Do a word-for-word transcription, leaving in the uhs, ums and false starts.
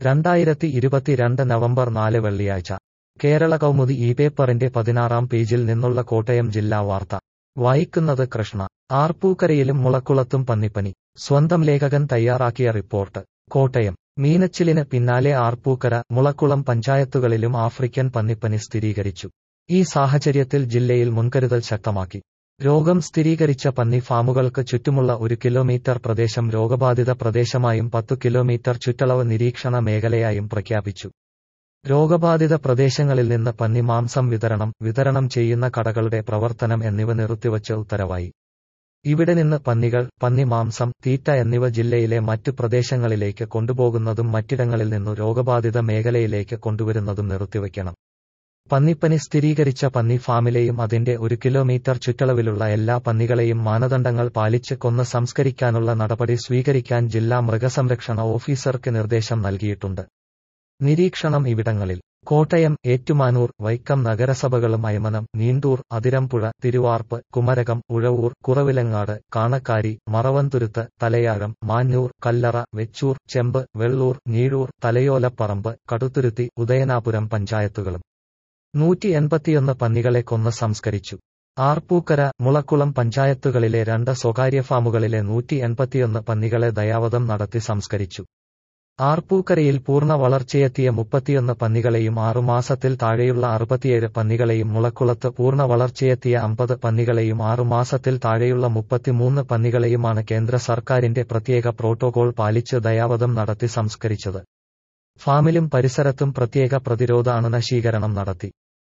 രണ്ടായിരത്തി ഇരുപത്തിരണ്ട് നവംബർ നാല് വെള്ളിയാഴ്ച കേരള കൗമുദി ഈ പേപ്പറിന്റെ പതിനാറാം പേജിൽ നിന്നുള്ള കോട്ടയം ജില്ലാ വാർത്ത വായിക്കുന്നത് കൃഷ്ണ. ആർപ്പൂക്കരയിലും മുളക്കുളത്തും പന്നിപ്പനി. സ്വന്തം ലേഖകൻ തയ്യാറാക്കിയ റിപ്പോർട്ട്. കോട്ടയം. മീനച്ചിലിന് പിന്നാലെ ആർപ്പൂക്കര, മുളക്കുളം പഞ്ചായത്തുകളിലും ആഫ്രിക്കൻ പന്നിപ്പനി സ്ഥിരീകരിച്ചു. ഈ സാഹചര്യത്തിൽ ജില്ലയിൽ മുൻകരുതൽ ശക്തമാക്കി. രോഗം സ്ഥിരീകരിച്ച പന്നി ഫാമുകൾക്ക് ചുറ്റുമുള്ള ഒരു കിലോമീറ്റർ പ്രദേശം രോഗബാധിത പ്രദേശമായും പത്തു കിലോമീറ്റർ ചുറ്റളവ് നിരീക്ഷണ മേഖലയായും പ്രഖ്യാപിച്ചു. രോഗബാധിത പ്രദേശങ്ങളിൽ നിന്ന് പന്നി മാംസം വിതരണം, വിതരണം ചെയ്യുന്ന കടകളുടെ പ്രവർത്തനം എന്നിവ നിർത്തിവച്ച് ഉത്തരവായി. ഇവിടെ നിന്ന് പന്നികൾ, പന്നി മാംസം, തീറ്റ എന്നിവ ജില്ലയിലെ മറ്റു പ്രദേശങ്ങളിലേക്ക് കൊണ്ടുപോകുന്നതും മറ്റിടങ്ങളിൽ നിന്നു രോഗബാധിത മേഖലയിലേക്ക് കൊണ്ടുവരുന്നതും നിർത്തിവയ്ക്കണം. പന്നിപ്പനി സ്ഥിരീകരിച്ച പന്നി ഫാമിലെയും അതിന്റെ ഒരു കിലോമീറ്റർ ചുറ്റളവിലുള്ള എല്ലാ പന്നികളെയും മാനദണ്ഡങ്ങൾ പാലിച്ച് കൊന്ന് സംസ്കരിക്കാനുള്ള നടപടി സ്വീകരിക്കാൻ ജില്ലാ മൃഗസംരക്ഷണ ഓഫീസർക്ക് നിർദ്ദേശം നൽകിയിട്ടുണ്ട്. നിരീക്ഷണം ഇവിടങ്ങളിൽ: കോട്ടയം, ഏറ്റുമാനൂർ, വൈക്കം നഗരസഭകളും അയമനം, നീണ്ടൂർ, അതിരമ്പുഴ, തിരുവാർപ്പ്, കുമരകം, ഉഴവൂർ, കുറവിലങ്ങാട്, കാണക്കാരി, മറവന്തുരുത്ത്, തലയാഴം, മാഞ്ഞൂർ, കല്ലറ, വെച്ചൂർ, ചെമ്പ്, വെള്ളൂർ, ഞീഴൂർ, തലയോലപ്പറമ്പ്, കടുത്തുരുത്തി, ഉദയനാപുരം പഞ്ചായത്തുകളും നൂറ്റി എൺപത്തിയൊന്ന് പന്നികളെ കൊന്ന് സംസ്കരിച്ചു. ആർപ്പൂക്കര, മുളക്കുളം പഞ്ചായത്തുകളിലെ രണ്ട് സ്വകാര്യ ഫാമുകളിലെ നൂറ്റി എൺപത്തിയൊന്ന് പന്നികളെ ദയാവധം നടത്തി സംസ്കരിച്ചു. ആർപ്പൂക്കരയിൽ പൂർണ്ണ വളർച്ചയെത്തിയ മുപ്പത്തിയൊന്ന് പന്നികളെയും ആറുമാസത്തിൽ താഴെയുള്ള അറുപത്തിയേഴ് പന്നികളെയും മുളക്കുളത്ത് പൂർണ്ണ വളർച്ചയെത്തിയ അമ്പത് പന്നികളെയും ആറുമാസത്തിൽ താഴെയുള്ള മുപ്പത്തിമൂന്ന് പന്നികളെയുമാണ് കേന്ദ്ര സർക്കാരിന്റെ പ്രത്യേക പ്രോട്ടോകോൾ പാലിച്ച് ദയാവധം നടത്തി സംസ്കരിച്ചത്. ഫാമിലും പരിസരത്തും പ്രത്യേക പ്രതിരോധ അണുനശീകരണം നടത്തി.